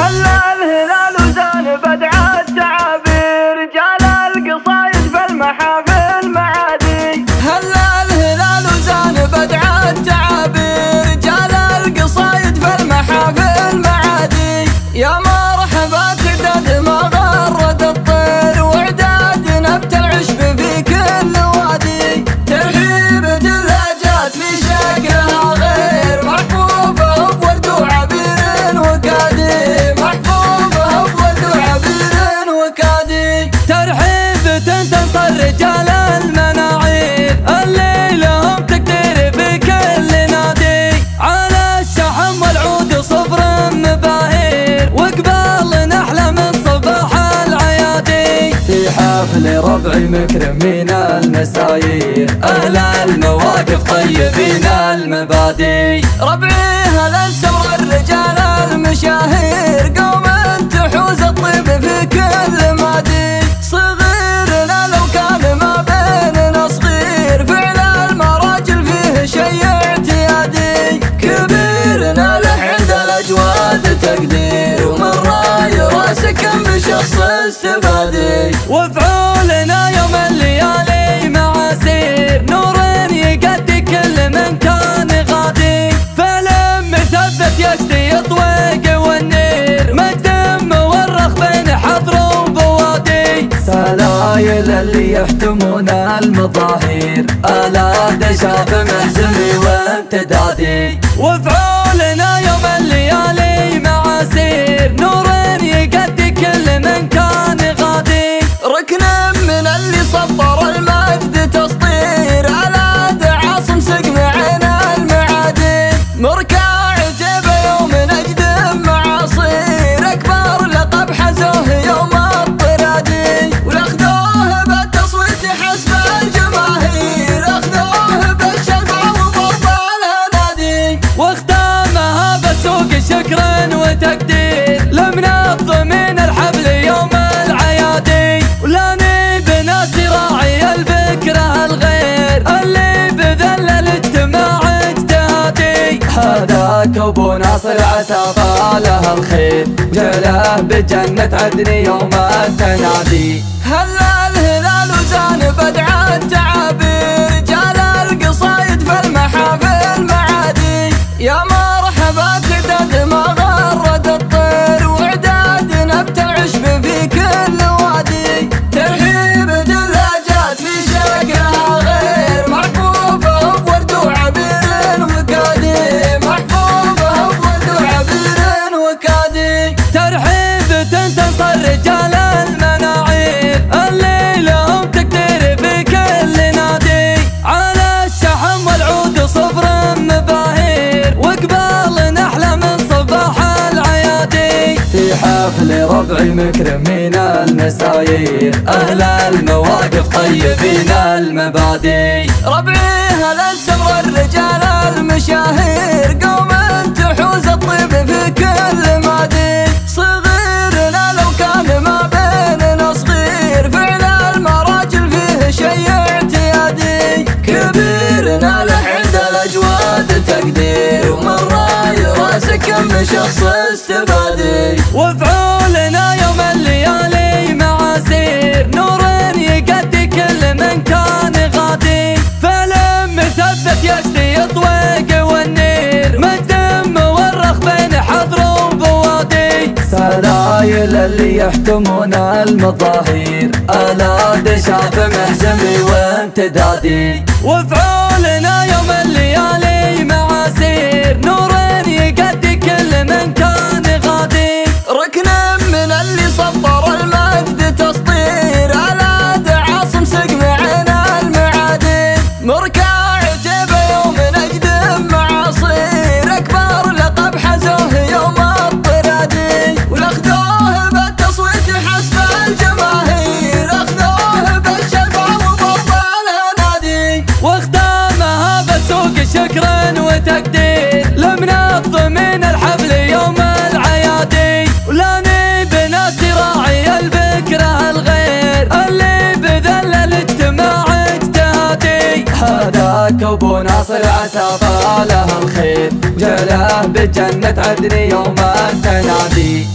هلا الهلال وزان بدع التعابير، جال القصايد في المحافل معادي. هلا الهلال وزان بدع التعابير، جال القصايد في المحافل معادي. يا مرحبا تعداد ما غرد الطير، واعدادنا بتالعشب في كل وادي. ترحيبة اللهجات في شكلها غير محفوفة بورد وعبير وكادي، محفوفة بورد وعبير وكادي. ترحيبة تنصر رجال المناعير، اللي لهم تقدير في كل نادي. على الشحم والعود صفر مباهير، وقبال نحلى من صباح العيادي. في حفل ربعي مكرمين المسايير، أهل المواقف طيبين المبادئ. ربعي هلا السمر الرجال المشاهير، قوم تحوز الطيب في كل مادي. صغيرنا لو كان ما بيننا صغير، فعل المراجل فيه شيء اعتيادي. كبيرنا له عند الأجواد تقدير، ومن راي راسك بشخص استفادي. وفعولنا يوم الليالي معاسير، نور يقدي كل من كان غادي. فلم مثبت يشتي يطوق والنير، مجد مورخ بين حضر وبوادي. سلايل اللي يحتمون المظاهر، آلات شاف محزمي وامتدادي. وفعولنا يوم الليالي معاسير، نور يقدي كل من كان غادي. ركن من اللي سطر المجد تسطير، على عاصم سقم عين المعادي. مركع جيب يوم نجد معاصير، اكبر لقب حزوه يوم الطرادي. والاخذوه بالتصويت حسب الجماهير، اخذوه بالشفع وضرب الهنادي. واختامها بسوق شكرا وتقدير، لمنظمين الحفل يوم العيادي. ولاني بناسي راعي الفكرة الغير، اللي بذل الاجتماع اجتهادي. هذاك ابو ناصر عسى فاله الخير، جله بجنة عدن يوم التنادي. هلا الهلال وزان بدع التعابير، جال القصايد في المحافل معادي. يا مرحبا تعداد ما غرد الطير، واعدادنا بتالعشب في كل وادي. ترحيبة اللهجات في شكلها غير محفوفة بورد وعبير وكادي، محفوفة بورد وعبير وكادي. ترحيبة تنصر رجال المناعير، اللي لهم تقدير في كل نادي. على الشحم والعود صفر مباهير، وقبال نحلى من صباح العيادي. في حفل ربعي مكرمين المسايير، أهل المواقف طيبين المبادئ. ربعي هلا السمر الرجال المشاهير، قوم تحوز الطيب في كل مادي. صغيرنا لو كان ما بيننا صغير، فعل المراجل فيه شيء اعتيادي. كبيرنا له عند الأجواد تقدير، ومن راي راسك بشخص استفادي. وفعولنا يوم الليالي معاسير، نور يقدي كل من كان غادي. فلم مثبت يشتي يطوق والنير، مجد مورخ بين حضر وبوادي. سلايل اللي يحتمون المظاهر، آلات شاف محزمي وامتدادي. وفعولنا يوم الليالي معاسير، نور يقدي كل من كان غادي. ركن من اللي سطر المجد تسطير، على عاصم سقم عين المعادي. مركع جيب يوم نجد معاصير، اكبر لقب حزوه يوم الطرادي. والاخذوه بالتصويت حسب الجماهير، اخذوه بالشفع وضرب الهنادي. واختامها بسوق شكرا وتقدير، لمنظمين الحفل يوم العيادي. ولاني بناسي راعي الفكرة الغير، اللي بذل الاجتماع اجتهادي. هذاك ابو ناصر عسى فاله الخير، جله بجنة عدن يوم التنادي.